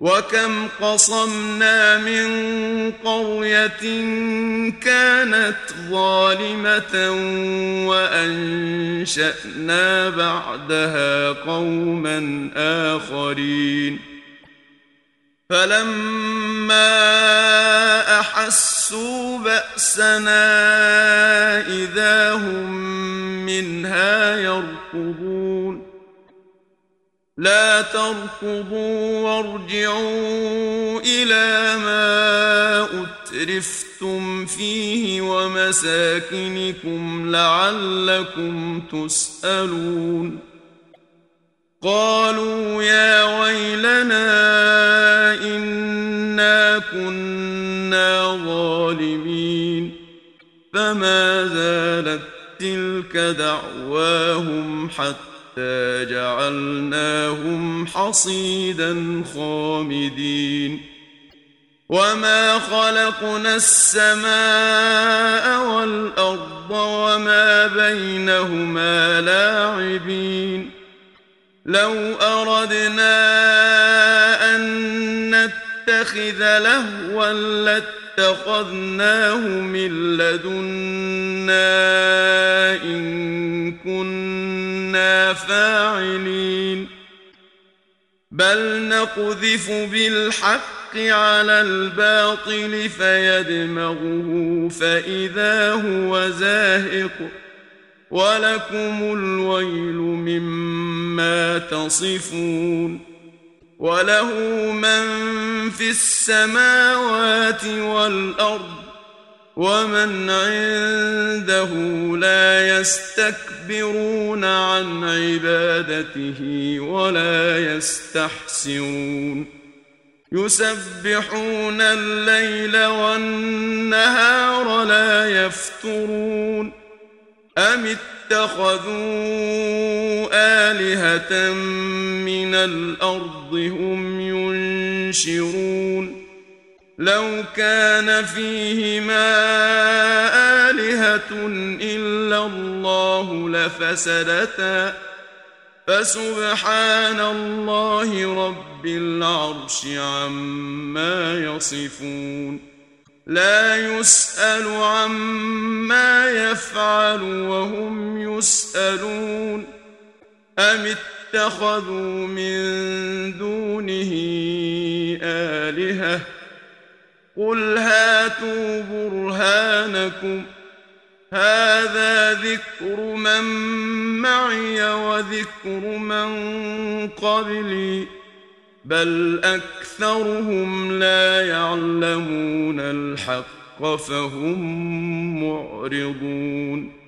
وكم قصمنا من قرية كانت ظالمة وأنشأنا بعدها قوما آخرين فلما أحسوا بأسنا إذا هم منها يركضون لا تركضوا وارجعوا إلى ما أترفتم فيه ومساكنكم لعلكم تسألون قالوا يا ويلنا إنا كنا ظالمين فما زالت تلك دعواهم حتى جعلناهم حصيدا خامدين وما خلقنا السماء والأرض وما بينهما لاعبين لو أردنا أن نتخذ لهوا لاتخذناه من لدنا إن كنا فاعلين بل نقذف بالحق على الباطل فيدمغه فإذا هو زاهق ولكم الويل مما تصفون وله من في السماوات والأرض ومن عنده لا يستكبرون عن عبادته ولا يستحسرون يسبحون الليل والنهار لا يفترون أم اتخذوا آلهة من الأرض هم ينشرون لو كان فيهما آلهة إلا الله لفسدتا فسبحان الله رب العرش عما يصفون لا يسأل عما يفعل وهم يسألون أم اتخذوا من دونه آلهة قل هاتوا برهانكم هذا ذكر من معي وذكر من قبلي بل أكثرهم لا يعلمون الحق فهم معرضون